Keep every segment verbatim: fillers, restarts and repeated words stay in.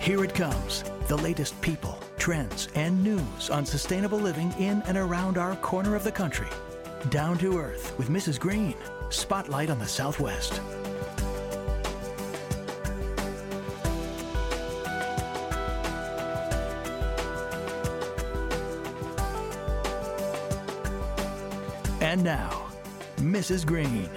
Here it comes, the latest people, trends, and news on sustainable living in and around our corner of the country. Down to Earth with Missus Green. Spotlight on the Southwest. And now, Missus Green.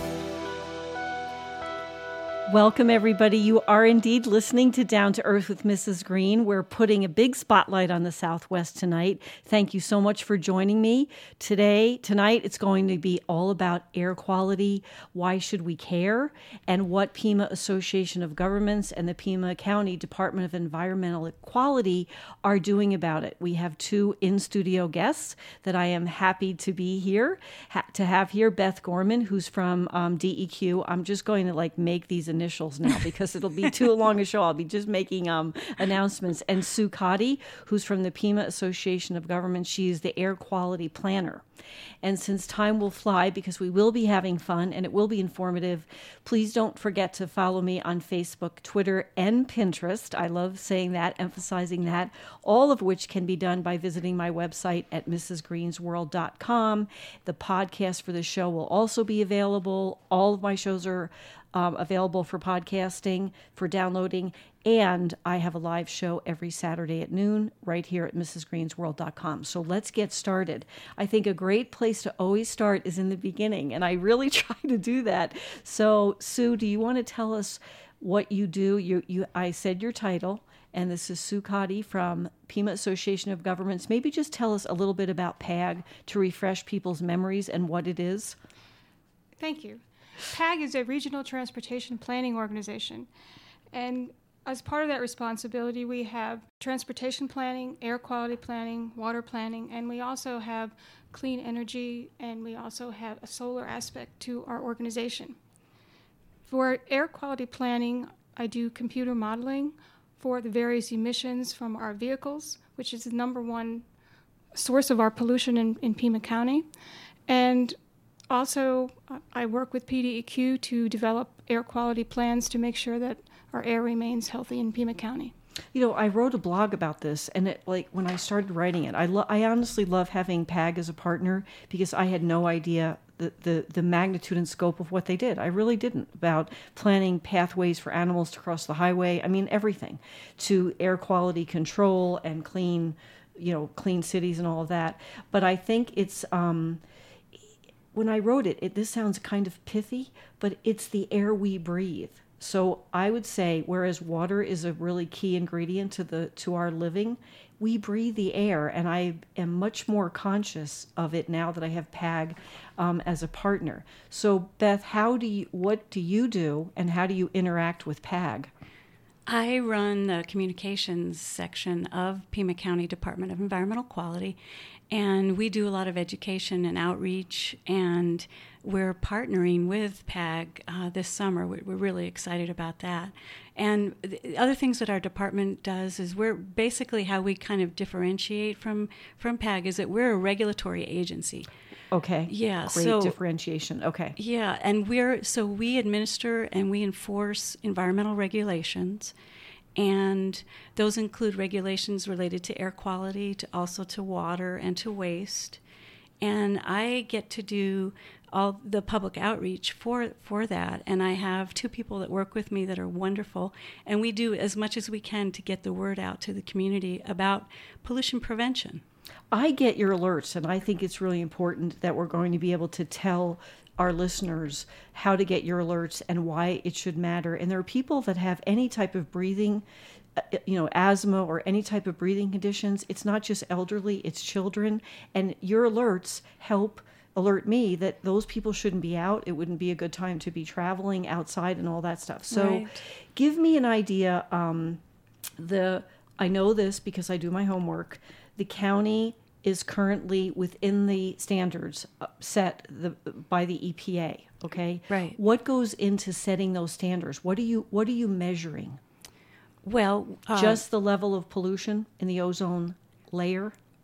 Welcome, everybody. You are indeed listening to Down to Earth with Missus Green. We're putting a big spotlight on the Southwest tonight. Thank you so much for joining me. Today, tonight, it's going to be all about air quality, why should we care, and what Pima Association of Governments and the Pima County Department of Environmental Quality are doing about it. We have two in-studio guests that I am happy to be here, ha- to have here. Beth Gorman, who's from um, D E Q. I'm just going to like make these initials now because it'll be too long a show. I'll be just making um, announcements. And Sue Cotty, who's from the Pima Association of Governments. She is the air quality planner. And since time will fly, because we will be having fun and it will be informative, please don't forget to follow me on Facebook, Twitter, and Pinterest. I love saying that, emphasizing that, all of which can be done by visiting my website at missus greens world dot com. The podcast for the show will also be available. All of my shows are Um, available for podcasting, for downloading, and I have a live show every Saturday at noon right here at missus greens world dot com. So let's get started. I think a great place to always start is in the beginning, and I really try to do that. So, Sue, do you want to tell us what you do? You, you, I said your title, and this is Sue Cotty from Pima Association of Governments. Maybe just tell us a little bit about P A G to refresh people's memories and what it is. Thank you. P A G is a regional transportation planning organization, and as part of that responsibility, we have transportation planning, air quality planning, water planning, and we also have clean energy, and we also have a solar aspect to our organization. For air quality planning, I do computer modeling for the various emissions from our vehicles, which is the number one source of our pollution in, in Pima County, and also, I work with P D E Q to develop air quality plans to make sure that our air remains healthy in Pima County. You know, I wrote a blog about this, and it, like when I started writing it, I lo- I honestly love having P A G as a partner because I had no idea the, the, the magnitude and scope of what they did. I really didn't, about planning pathways for animals to cross the highway. I mean, everything, to air quality control and clean, you know, clean cities and all of that. But I think it's... Um, When I wrote it, it, this sounds kind of pithy, but it's the air we breathe. So I would say, whereas water is a really key ingredient to the to our living, we breathe the air, and I am much more conscious of it now that I have P A G um, as a partner. So Beth, how do you, what do you do, and how do you interact with P A G? I run the communications section of Pima County Department of Environmental Quality, and we do a lot of education and outreach, and we're partnering with P A G uh, this summer. We're really excited about that. And the other things that our department does is we're basically how we kind of differentiate from, from P A G is that we're a regulatory agency. Okay. Yeah. Great so, differentiation. Okay. Yeah, and we're so we administer and we enforce environmental regulations, and those include regulations related to air quality, to also to water and to waste. And I get to do all the public outreach for for that, and I have two people that work with me that are wonderful, and we do as much as we can to get the word out to the community about pollution prevention. I get your alerts, and I think it's really important that we're going to be able to tell our listeners how to get your alerts and why it should matter. And there are people that have any type of breathing, you know, asthma or any type of breathing conditions. It's not just elderly, it's children. And your alerts help alert me that those people shouldn't be out. It wouldn't be a good time to be traveling outside and all that stuff. So right. Give me an idea. Um, the I know this because I do my homework. The county is currently within the standards set the, by the E P A. Okay, right. What goes into setting those standards? What are you What are you measuring? Well, uh, just the level of pollution in the ozone layer.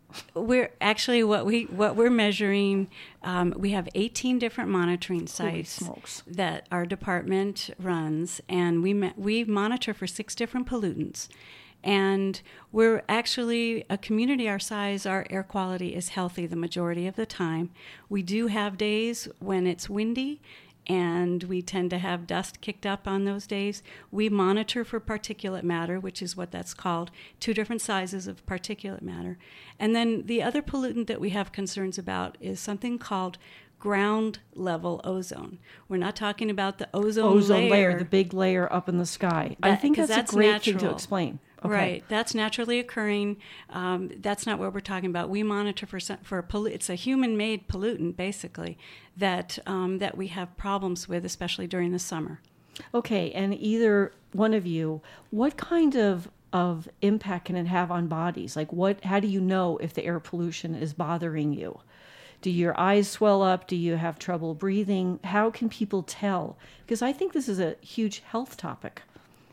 We're actually what we what we're measuring. Um, we have eighteen different monitoring sites that our department runs, and we ma- we monitor for six different pollutants. And we're actually a community our size. Our air quality is healthy the majority of the time. We do have days when it's windy, and we tend to have dust kicked up on those days. We monitor for particulate matter, which is what that's called, two different sizes of particulate matter. And then the other pollutant that we have concerns about is something called ground level ozone. We're not talking about the ozone, ozone layer. layer, the big layer up in the sky. That, I think that's, that's a great natural. thing to explain. Okay. Right, that's naturally occurring. Um, that's not what we're talking about. We monitor for for a pollu- it's a human-made pollutant, basically, that um, that we have problems with, especially during the summer. Okay, and either one of you, what kind of of impact can it have on bodies? Like, what? How do you know if the air pollution is bothering you? Do your eyes swell up? Do you have trouble breathing? How can people tell? Because I think this is a huge health topic.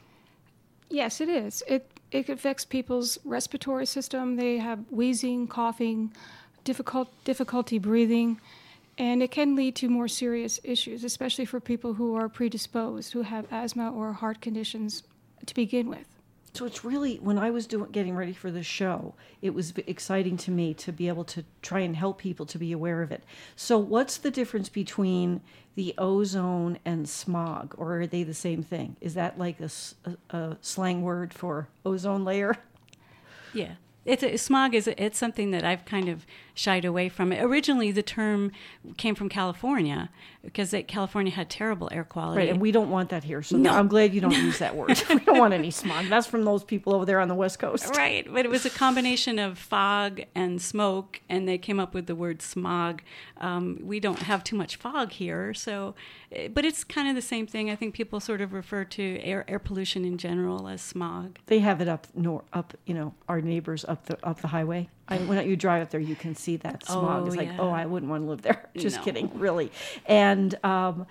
Yes, it is. It it affects people's respiratory system. They have wheezing, coughing, difficult difficulty breathing, and it can lead to more serious issues, especially for people who are predisposed, who have asthma or heart conditions to begin with. So it's really, when I was doing getting ready for this show, it was exciting to me to be able to try and help people to be aware of it. So what's the difference between the ozone and smog, or are they the same thing? Is that like a, a, a slang word for ozone layer? Yeah. It's a, smog is a, it's something that I've kind of shied away from. Originally, the term came from California because it, California had terrible air quality. Right, and we don't want that here. So no. I'm glad you don't use that word. We don't want any smog. That's from those people over there on the West Coast. Right, but it was a combination of fog and smoke, and they came up with the word smog. Um, we don't have too much fog here, so but it's kind of the same thing. I think people sort of refer to air air pollution in general as smog. They have it up nor up, you know, our neighbors up the up the highway. I, when you drive up there, you can see that smog. Oh, it's like, yeah. oh, I wouldn't want to live there. Just No. kidding, really. And um,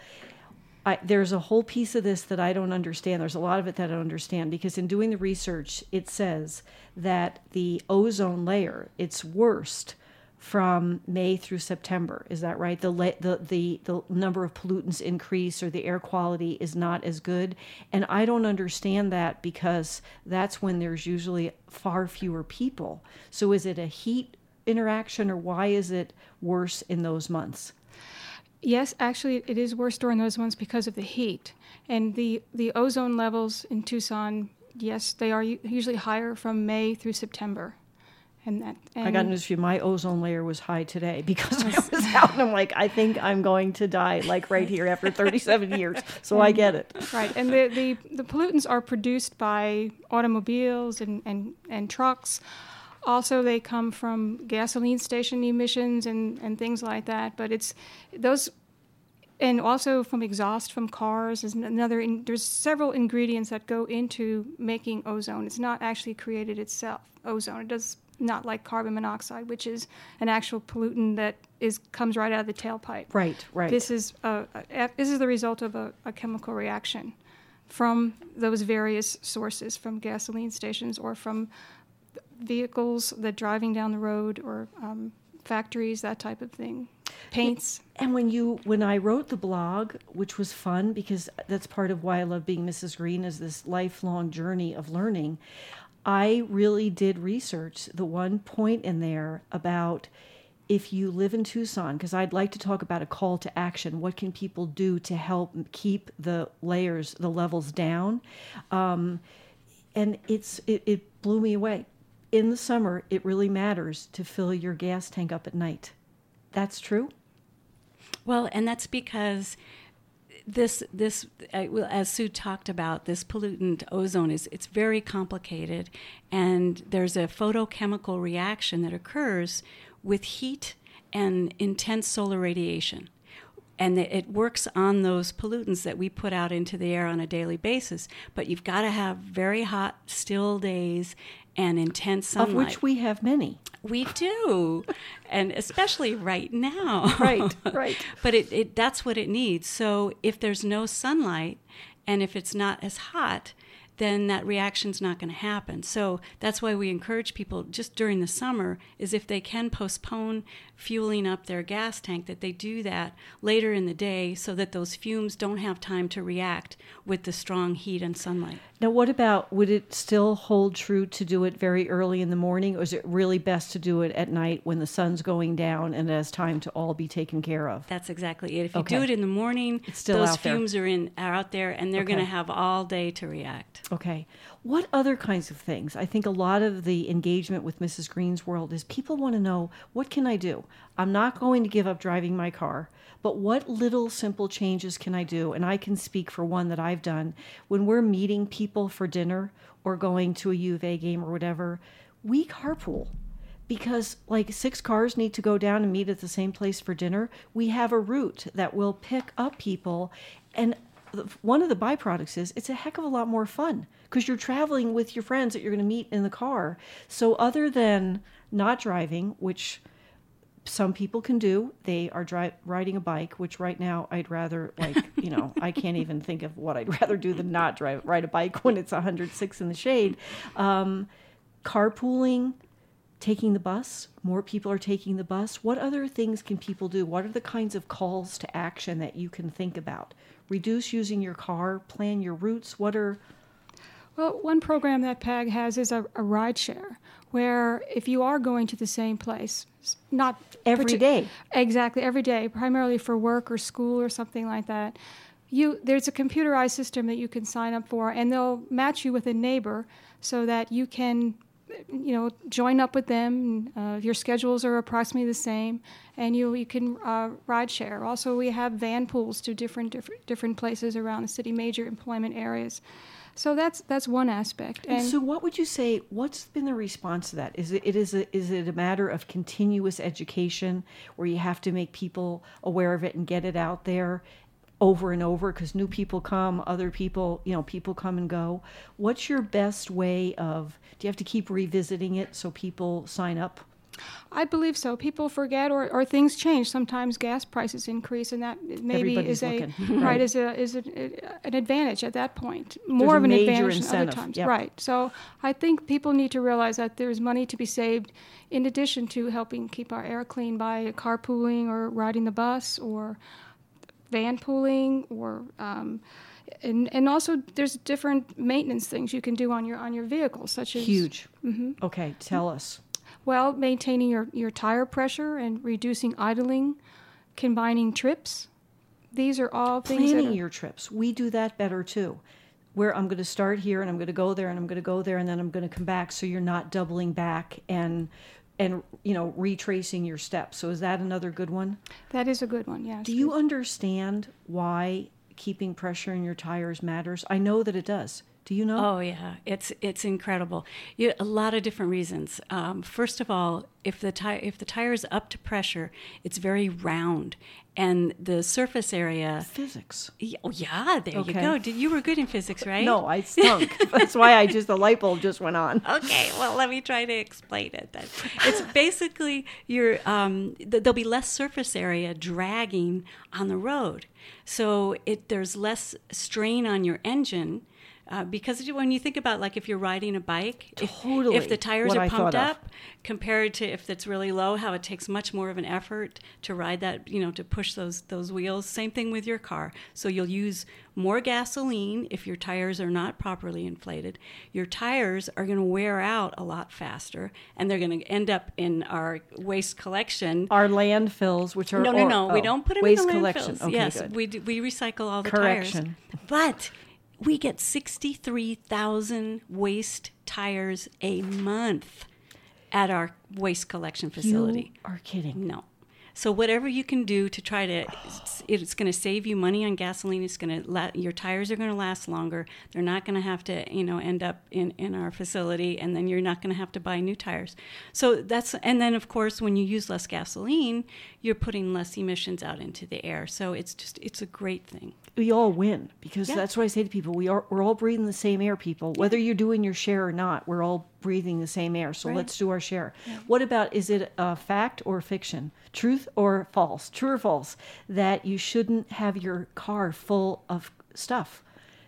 I, there's a whole piece of this that I don't understand. There's a lot of it that I don't understand because in doing the research, it says that the ozone layer, it's worst from May through September. Is that right? The, la- the the the number of pollutants increase or the air quality is not as good. And I don't understand that because that's when there's usually far fewer people. So is it a heat interaction or why is it worse in those months? Yes, actually, it is worse during those months because of the heat. And the, the ozone levels in Tucson, yes, they are u- usually higher from May through September. And that, and I got news for you. My ozone layer was high today because I was out and I'm like, I think I'm going to die like right here after thirty-seven years. So I get it. Right, and the, the, the pollutants are produced by automobiles and, and, and trucks. Also, they come from gasoline station emissions and, and things like that. But it's those, and also from exhaust from cars is another. In, there's several ingredients that go into making ozone. It's not actually created itself. Ozone. It does not like carbon monoxide, which is an actual pollutant that is comes right out of the tailpipe. Right, right. This is a, a this is the result of a, a chemical reaction from those various sources, from gasoline stations or from vehicles that driving down the road or um, factories, that type of thing. Paints. And when you when I wrote the blog, which was fun because that's part of why I love being Missus Green, is this lifelong journey of learning. I really did research the one point in there about if you live in Tucson, because I'd like to talk about a call to action. What can people do to help keep the layers, the levels down? Um, and it's it, it blew me away. In the summer, it really matters to fill your gas tank up at night. That's true? Well, and that's because this, this uh, as Sue talked about, this pollutant ozone, is it's very complicated, and there's a photochemical reaction that occurs with heat and intense solar radiation. And it works on those pollutants that we put out into the air on a daily basis. But you've got to have very hot, still days and intense sunlight. Of which we have many. We do, and especially right now. Right, right. But it, it that's what it needs. So if there's no sunlight and if it's not as hot, then that reaction's not going to happen. So that's why we encourage people just during the summer is if they can postpone fueling up their gas tank, that they do that later in the day so that those fumes don't have time to react with the strong heat and sunlight. Now, what about, would it still hold true to do it very early in the morning, or is it really best to do it at night when the sun's going down and it has time to all be taken care of? That's exactly it. If you Okay. do it in the morning, It's still those out there. fumes are in are out there, and they're Okay. going to have all day to react. Okay. What other kinds of things? I think a lot of the engagement with Missus Green's World is people want to know, what can I do? I'm not going to give up driving my car, but what little simple changes can I do? And I can speak for one that I've done. When we're meeting people for dinner or going to a U of A game or whatever, we carpool. Because like six cars need to go down and meet at the same place for dinner, we have a route that will pick up people. And one of the byproducts is it's a heck of a lot more fun because you're traveling with your friends that you're going to meet in the car. So other than not driving, which some people can do, they are dri- riding a bike, which right now I'd rather, like, you know, I can't even think of what I'd rather do than not drive ride a bike when it's one hundred six in the shade. Um, carpooling, taking the bus. More people are taking the bus. What other things can people do? What are the kinds of calls to action that you can think about? Reduce using your car, plan your routes. What are... Well, one program that PAG has is a, a ride share, where if you are going to the same place, s- not Every partic- day. exactly every day, primarily for work or school or something like that, you there's a computerized system that you can sign up for, and they'll match you with a neighbor so that you can, you know, join up with them. Uh, your schedules are approximately the same, and you you can uh, ride share. Also, we have van pools to different different different places around the city, major employment areas. So that's that's one aspect. And so what would you say, what's been the response to that? Is it, it is, a, is it a matter of continuous education where you have to make people aware of it and get it out there over and over because new people come, other people, you know, people come and go? What's your best way of, do you have to keep revisiting it so people sign up? I believe so. People forget, or, or things change. Sometimes gas prices increase, and that maybe Everybody's is a looking. right, Right. is a is a, an advantage at that point. More a of an major advantage than other incentive. times. Yep. Right. So I think people need to realize that there's money to be saved, in addition to helping keep our air clean by carpooling or riding the bus or van pooling, or um, and and also there's different maintenance things you can do on your on your vehicle, such as Huge. Mhm. Okay, tell us. Well, maintaining your, your tire pressure and reducing idling, combining trips. These are all things Planning that are, your trips. We do that better too. Where I'm going to start here and I'm going to go there and I'm going to go there and then I'm going to come back, so you're not doubling back and and you know retracing your steps. So is that another good one? that is a good one, yes. Do you understand why keeping pressure in your tires matters? I know that it does. Do you know? Oh yeah, it's it's incredible. You, a lot of different reasons. Um, first of all, if the tire if the tire is up to pressure, it's very round, and the surface area. Physics. Yeah, oh yeah, there Okay. you go. Did you were good in physics, right? No, I stunk. That's why I just the light bulb just went on. Okay, well, let me try to explain it then. It's basically your um, th- there'll be less surface area dragging on the road, so it there's less strain on your engine. Uh, because when you think about, like, if you're riding a bike, if, Totally if the tires what are I pumped thought of. up compared to if it's really low, how it takes much more of an effort to ride that, you know, to push those those wheels. Same thing with your car. So you'll use more gasoline if your tires are not properly inflated. Your tires are going to wear out a lot faster, and they're going to end up in our waste collection. Our landfills, which are No, no, or- no. we oh, don't put them waste in the collection. landfills. Okay, yes, good. we do, we recycle all the Correction. tires. But we get sixty-three thousand waste tires a month at our waste collection facility. You are kidding. No. So whatever you can do to try to, it's, it's going to save you money on gasoline. It's going to la- your tires are going to last longer. They're not going to have to, you know, end up in, in our facility, and then you're not going to have to buy new tires. So that's, and then of course when you use less gasoline, you're putting less emissions out into the air. So it's just, it's a great thing. We all win because Yeah. that's what I say to people. We are we're all breathing the same air, people. Whether you're doing your share or not, we're all breathing the same air. So Right. let's do our share. What about, is it a fact or fiction? Truth or false? True or false? That you shouldn't have your car full of stuff.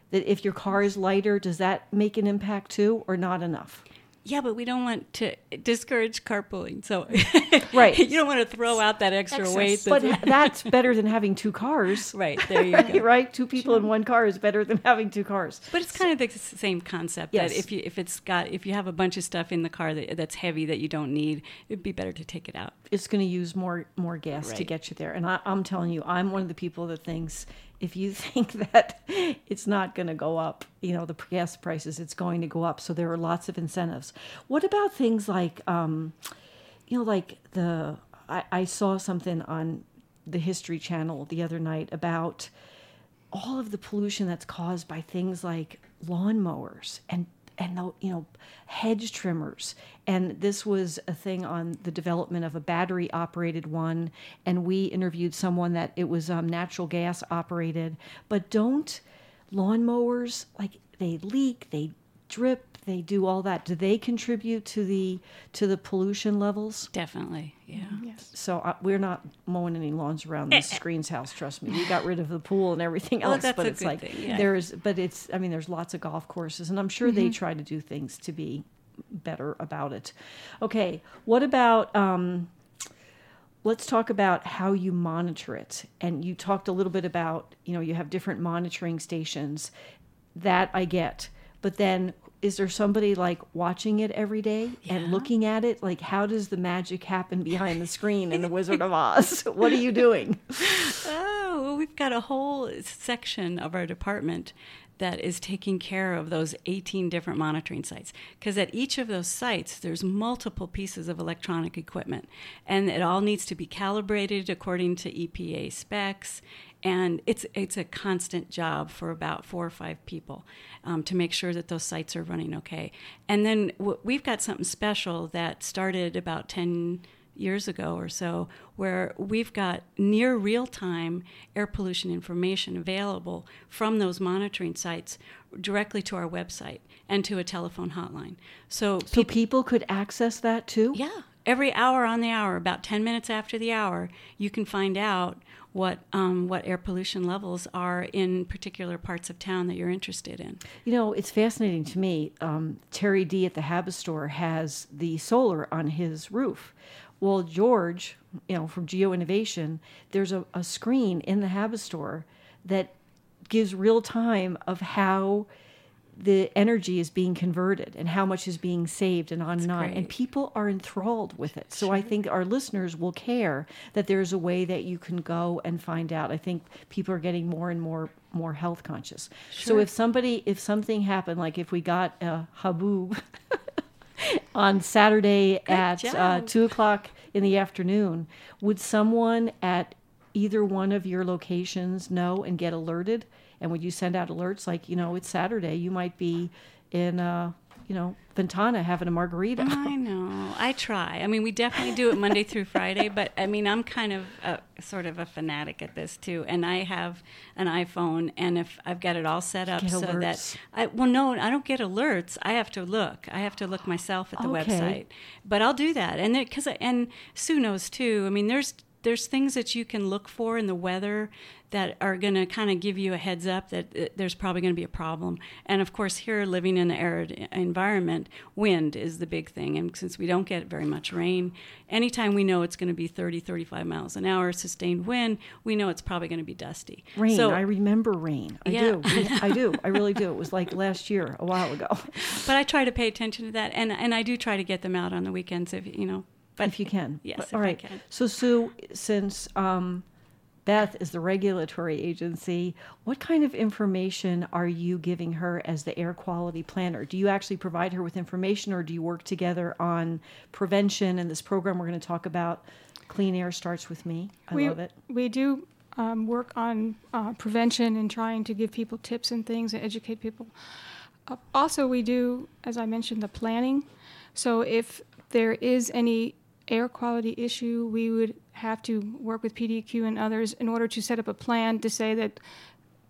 That if your car is lighter, does that make an impact too, or not enough? Yeah, but we don't want to discourage carpooling. So right. you don't want to throw out that extra Excess. weight. But that's better than having two cars. Right, there you go. Right? Two people in one car is better than having two cars. But it's kind of the same concept. Yes. That if you if it's got if you have a bunch of stuff in the car that, that's heavy that you don't need, it'd be better to take it out. It's going to use more more gas Right. to get you there. And I, I'm telling you, I'm one of the people that thinks if you think that it's not going to go up, you know, the gas prices, it's going to go up. So there are lots of incentives. What about things like, um, you know, like the, I, I saw something on the History Channel the other night about all of the pollution that's caused by things like lawnmowers and and the, you know, hedge trimmers. And this was a thing on the development of a battery operated one. And we interviewed someone that it was um, natural gas operated. But don't lawnmowers, like they leak, they drip, they do all that. Do they contribute to the to the pollution levels? Definitely, yeah. Yes. So uh, we're not mowing any lawns around Missus Green's house. Trust me, we got rid of the pool and everything Well, else. that's but a it's good like thing, yeah. there's, but it's. I mean, there's lots of golf courses, and I'm sure they try to do things to be better about it. Okay, what about? Um, let's talk about how you monitor it. And you talked a little bit about, you know, you have different monitoring stations. That I get, but then. Is there somebody like watching it every day and Yeah. looking at it? Like, how does the magic happen behind the screen in The Wizard of Oz? What are you doing? Oh, well, we've got a whole section of our department that is taking care of those eighteen different monitoring sites. Because at each of those sites, there's multiple pieces of electronic equipment, and it all needs to be calibrated according to E P A specs. And it's it's a constant job for about four or five people um, to make sure that those sites are running okay. And then w- we've got something special that started about ten years ago or so, where we've got near real-time air pollution information available from those monitoring sites directly to our website and to a telephone hotline. So, So peop- people could access that too? yeah, every hour on the hour, about ten minutes after the hour, you can find out what um, what air pollution levels are in particular parts of town that you're interested in. You know, it's fascinating to me. Um, Terry D at the Habit Store has the solar on his roof. Well, George, you know, from Geo Innovation, there's a, a screen in the Habit Store that gives real time of how the energy is being converted and how much is being saved and on and on. And great. people are enthralled with it. So I think our listeners will care that there's a way that you can go and find out. I think people are getting more and more more health conscious. So Sure. if somebody, if something happened, like if we got a haboob on Saturday at uh, job. two o'clock in the afternoon, would someone at either one of your locations know and get alerted? And would you send out alerts like, you know, it's Saturday, you might be in, uh, you know, Ventana having a margarita? I know. I try. I mean, we definitely do it Monday through Friday, but I mean, I'm kind of a, sort of a fanatic at this too. And I have an iPhone, and if I've got it all set up Get so alerts. that I, well, no, I don't get alerts. I have to look. I have to look myself at the Okay. website. But I'll do that, and because and Sue knows too. I mean, there's there's things that you can look for in the weather that are going to kind of give you a heads up that uh, there's probably going to be a problem. And of course, here living in the arid environment, wind is the big thing. And since we don't get very much rain, anytime we know it's going to be thirty, thirty-five miles an hour sustained wind, we know it's probably going to be dusty. Rain. So, I remember rain. I Yeah. do. I do. I really do. It was like last year, a while ago. but I try to pay attention to that, and and I do try to get them out on the weekends if you know. But if you can. Yes, But- if all I right. can. So, Sue, since um, Beth is the regulatory agency, what kind of information are you giving her as the air quality planner? Do you actually provide her with information, or do you work together on prevention and this program we're going to talk about, Clean Air Starts With Me? I we, love it. We do um, work on uh, prevention and trying to give people tips and things and educate people. Uh, also, we do, as I mentioned, the planning. So if there is any air quality issue, we would have to work with P D Q and others in order to set up a plan to say that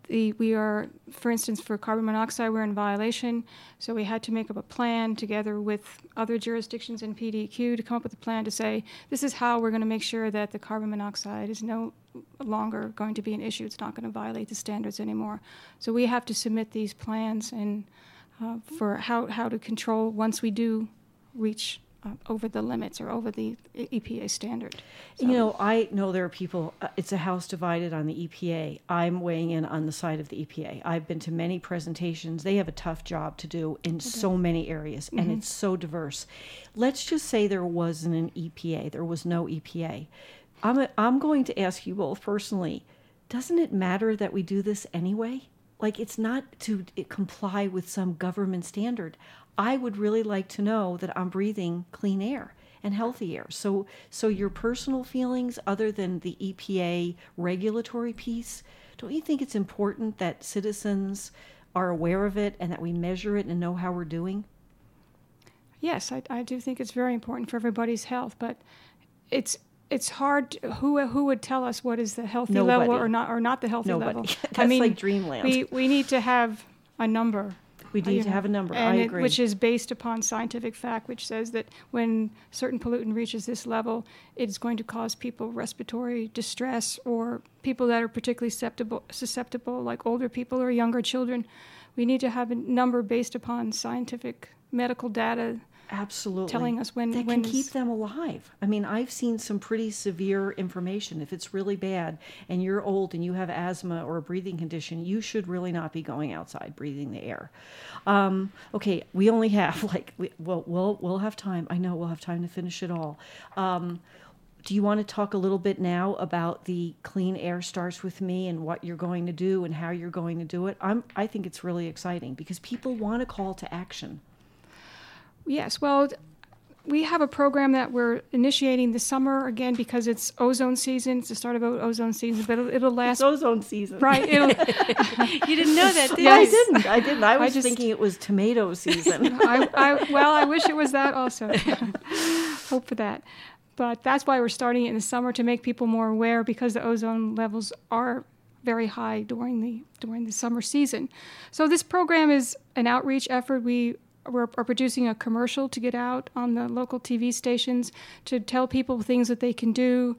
the we are, for instance, for carbon monoxide, we're in violation, so we had to make up a plan together with other jurisdictions in P D E Q to come up with a plan to say, this is how we're going to make sure that the carbon monoxide is no longer going to be an issue. It's not going to violate the standards anymore. So we have to submit these plans and uh, for how, how to control once we do reach Uh, over the limits or over the E P A standard. So, you know, I know there are people, uh, it's a house divided on the E P A. I'm weighing in on the side of the E P A. I've been to many presentations. They have a tough job to do in so many areas, and mm-hmm. it's so diverse. Let's just say there wasn't an E P A. There was no E P A. I'm, a, I'm going to ask you both personally, doesn't it matter that we do this anyway? Like, it's not to comply with some government standard. I would really like to know that I'm breathing clean air and healthy air. So so your personal feelings, other than the E P A regulatory piece, don't you think it's important that citizens are aware of it and that we measure it and know how we're doing? Yes, I, I do think it's very important for everybody's health, but it's it's hard. To, who who would tell us what is the healthy Nobody. level or not or not the healthy Nobody. level? That's I mean, like dreamland. We we need to have a number. We need to have a number. And I it, agree. which is based upon scientific fact, which says that when certain pollutant reaches this level, it's going to cause people respiratory distress, or people that are particularly susceptible, susceptible, like older people or younger children. We need to have a number based upon scientific medical data. Absolutely. Telling us when that when can keep them alive. I mean, I've seen some pretty severe information. If it's really bad and you're old and you have asthma or a breathing condition, you should really not be going outside breathing the air. Um, okay, we only have like we, well, we'll we'll have time. I know we'll have time to finish it all. Um, do you want to talk a little bit now about the Clean Air Starts With Me and what you're going to do and how you're going to do it? I'm I think it's really exciting because people want a call to action. Yes, well, we have a program that we're initiating this summer, again, because it's ozone season. It's the start of ozone season, but it'll, it'll last. It's ozone season. Right. It'll, you didn't know that, did yeah, you? I didn't. I didn't. I was I just, thinking it was tomato season. I, I, well, I wish it was that also. Hope for that. But that's why we're starting it in the summer, to make people more aware, because the ozone levels are very high during the during the summer season. So this program is an outreach effort. We We're are producing a commercial to get out on the local T V stations to tell people things that they can do.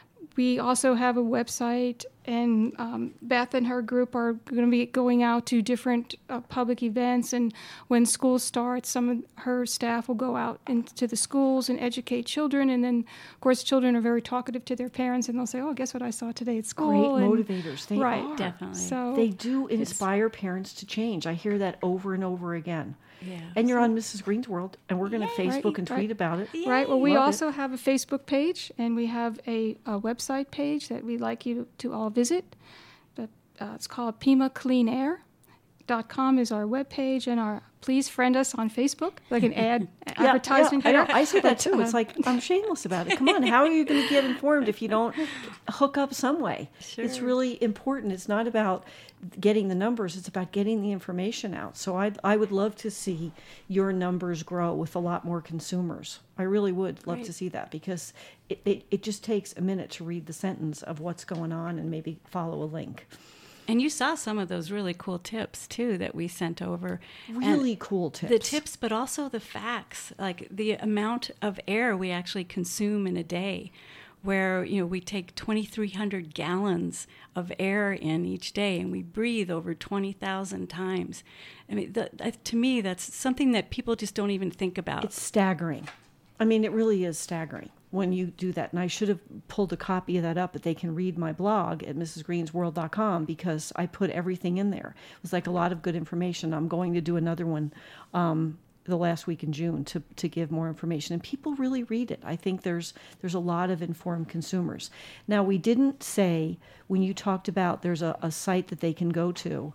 We also have a website, and um, Beth and her group are going to be going out to different uh, public events. And when school starts, some of her staff will go out into the schools and educate children. And then, of course, children are very talkative to their parents, and they'll say, "Oh, guess what I saw today at school?" Great and, motivators. They right, are. Definitely. So they do inspire parents to change. I hear that over and over again. Yeah. And you're on Missus Green's World, and we're going to Facebook Right, and right. tweet about it. Right. Well, we Love also it. have a Facebook page, and we have a, a website page that we'd like you to, to all visit. But uh, it's called Pima Clean Air dot com is our webpage, and our please friend us on Facebook, like an ad Yeah, advertisement. yeah, I, here. know, I say that too. But, It's uh, like, I'm shameless about it. Come on, how are you going to get informed if you don't hook up some way? Sure. It's really important. It's not about getting the numbers, it's about getting the information out. So I I would love to see your numbers grow with a lot more consumers. I really would love Right. to see that, because it, it, it just takes a minute to read the sentence of what's going on and maybe follow a link. And you saw some of those really cool tips, too, that we sent over. Really And cool tips. The tips, but also the facts, like the amount of air we actually consume in a day, where, you know, we take twenty-three hundred gallons of air in each day, and we breathe over twenty thousand times. I mean, the, uh, to me, that's something that people just don't even think about. It's staggering. I mean, it really is staggering when you do that. And I should have pulled a copy of that up, but they can read my blog at mrs greens world dot com, because I put everything in there. It was like a lot of good information. I'm going to do another one um, the last week in June to, to give more information. And people really read it. I think there's there's a lot of informed consumers. Now, we didn't say, when you talked about there's a, a site that they can go to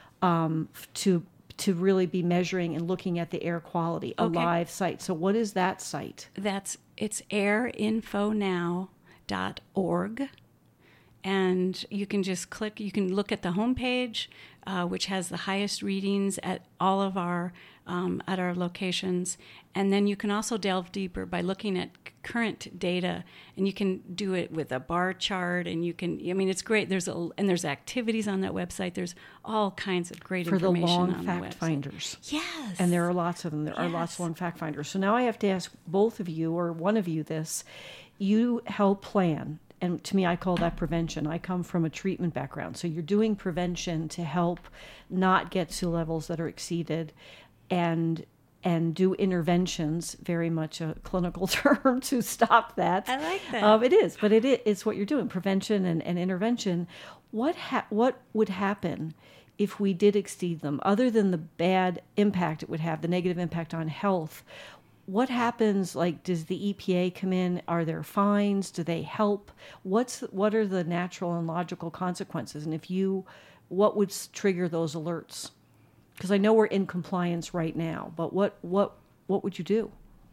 um, to to really be measuring and looking at the air quality, a Okay. live site. So what is that site? That's it's air info now dot org, and you can just click, you can look at the homepage, uh, which has the highest readings at all of our um, at our locations. And then you can also delve deeper by looking at current data, and you can do it with a bar chart, and you can, I mean, it's great. There's a, and there's activities on that website. There's all kinds of great for the information long on fact the website. finders. Yes. And there are lots of them. There yes. are lots of long fact finders. So now I have to ask both of you, or one of you, this. You help plan, and to me, I call that prevention. I come from a treatment background. So you're doing prevention to help not get to levels that are exceeded, and and do interventions, very much a clinical term, to stop that. I like that. Um, it is, but it is, it's what you're doing, prevention and, and intervention. What ha- what would happen if we did exceed them, other than the bad impact it would have, the negative impact on health? What happens, like, does the E P A come in? Are there fines? Do they help? What's What are the natural and logical consequences? And if you, what would s- trigger those alerts? Because I know we're in compliance right now, but what, what, what would you do?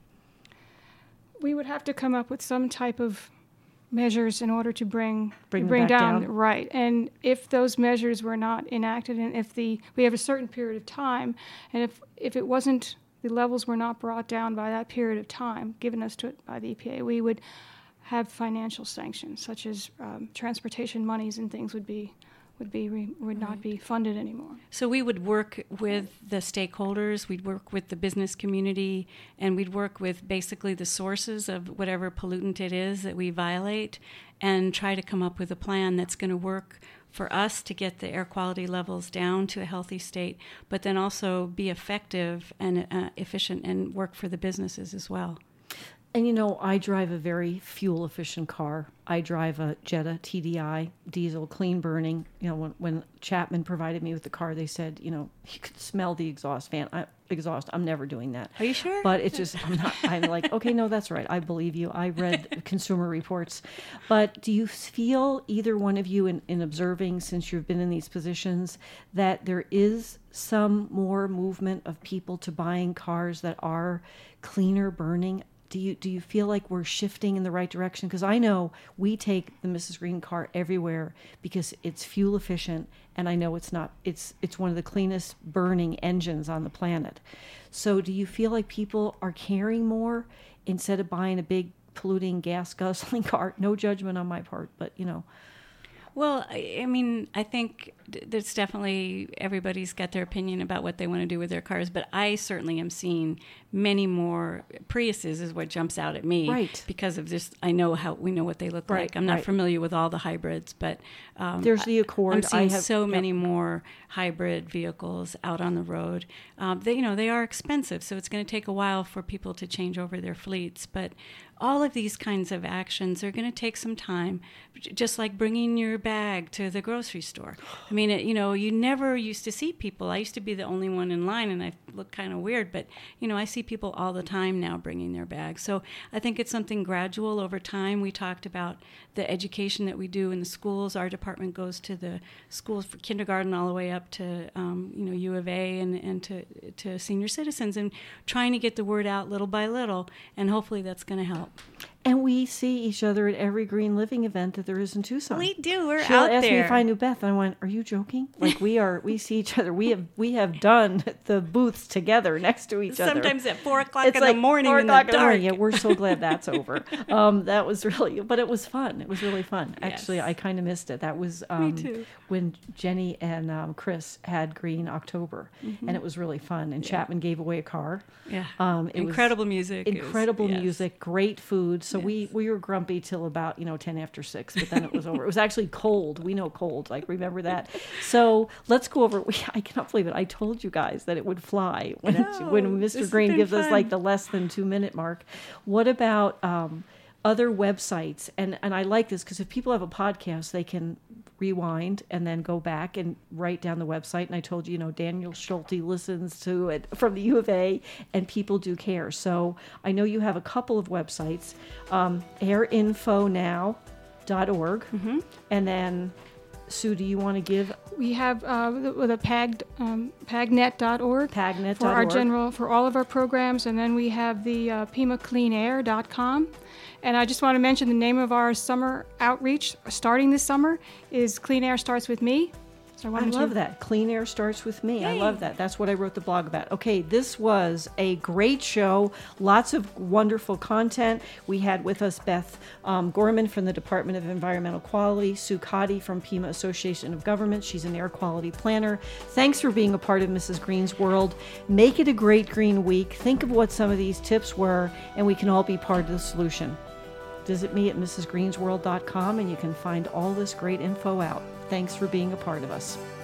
We would have to come up with some type of measures in order to bring Bring them bring back down, down? right. And if those measures were not enacted, and if the we have a certain period of time, and if if it wasn't, the levels were not brought down by that period of time given us to it by the E P A, we would have financial sanctions, such as um, transportation monies and things would be would be re, would not Right. be funded anymore. So we would work with the stakeholders, we'd work with the business community, and we'd work with basically the sources of whatever pollutant it is that we violate, and try to come up with a plan that's going to work for us to get the air quality levels down to a healthy state, but then also be effective and uh, efficient and work for the businesses as well. And you know, I drive a very fuel efficient car. I drive a Jetta T D I diesel, clean burning. You know, when, when Chapman provided me with the car, they said, you know, you could smell the exhaust fan. I, exhaust. I'm never doing that. Are you sure? But it's just, I'm not, I'm like, okay, no, that's right. I believe you. I read Consumer Reports. But do you feel, either one of you, in, in observing, since you've been in these positions, that there is some more movement of people to buying cars that are cleaner burning? Do you do you feel like we're shifting in the right direction? Because I know we take the Missus Green car everywhere because it's fuel efficient, and I know it's not. It's it's one of the cleanest burning engines on the planet. So do you feel like people are caring more instead of buying a big polluting gas guzzling car? No judgment on my part, but you know. Well, I I mean, I think there's definitely, everybody's got their opinion about what they want to do with their cars, but I certainly am seeing many more Priuses is what jumps out at me. Right. Because of this, I know how, we know what they look Right, like. I'm not right. familiar with all the hybrids, but um, There's the Accord. I'm seeing I have- so yep. many more hybrid vehicles out on the road. Um, they, you know, they are expensive, so it's going to take a while for people to change over their fleets, but all of these kinds of actions are going to take some time, j- just like bringing your bag to the grocery store. I mean, it, you know, you never used to see people. I used to be the only one in line, and I looked kind of weird, but, you know, I see people all the time now bringing their bags. So I think it's something gradual over time. We talked about the education that we do in the schools. Our department goes to the schools for kindergarten all the way up to, um, you know, U of A and, and to, to senior citizens, and trying to get the word out little by little, and hopefully that's going to help. And we see each other at every Green Living event that there is in Tucson. We do. We're She'll out ask there. me if I knew Beth, and I went, "Are you joking? Like we are? We see each other. We have we have done the booths together next to each other. Sometimes at four o'clock It's in like the morning four in the o'clock dark. morning. Yeah, we're so glad that's over. Um, that was really, but it was fun. It was really fun. Yes. Actually, I kind of missed it. That was um, too. when Jenny and um, Chris had Green October, and it was really fun. And Chapman gave away a car. Yeah. Um, it was Incredible music. It was- Incredible yes. music, great food. So Yes. we, we were grumpy till about, you know, ten after six, but then it was over. It was actually cold. We know cold. Like, remember that? So let's go over. We, I cannot believe it. I told you guys that it would fly when, it's, know. when This Mister has Green been gives us fun. like the less than two minute mark. What about um, other websites? And, and I like this because if people have a podcast, they can rewind and then go back and write down the website. And I told you, you know, Daniel Schulte listens to it from the U of A, and people do care. So I know you have a couple of websites, um, air info now dot org, Mm-hmm. and then Sue, do you want to give? We have uh, the, the PAG, um, pagnet dot org pagnet dot org for our general, for all of our programs, and then we have the uh, pima clean air dot com. And I just want to mention the name of our summer outreach starting this summer is Clean Air Starts With Me. So I, I wanted love to, that. Clean Air Starts With Me. I Yay. love that. That's what I wrote the blog about. Okay, this was a great show. Lots of wonderful content. We had with us Beth um, Gorman from the Department of Environmental Quality, Sue Cotty from Pima Association of Governments. She's an air quality planner. Thanks for being a part of Missus Green's world. Make it a great green week. Think of what some of these tips were, and we can all be part of the solution. Visit me at mrs greens world dot com and you can find all this great info out. Thanks for being a part of us.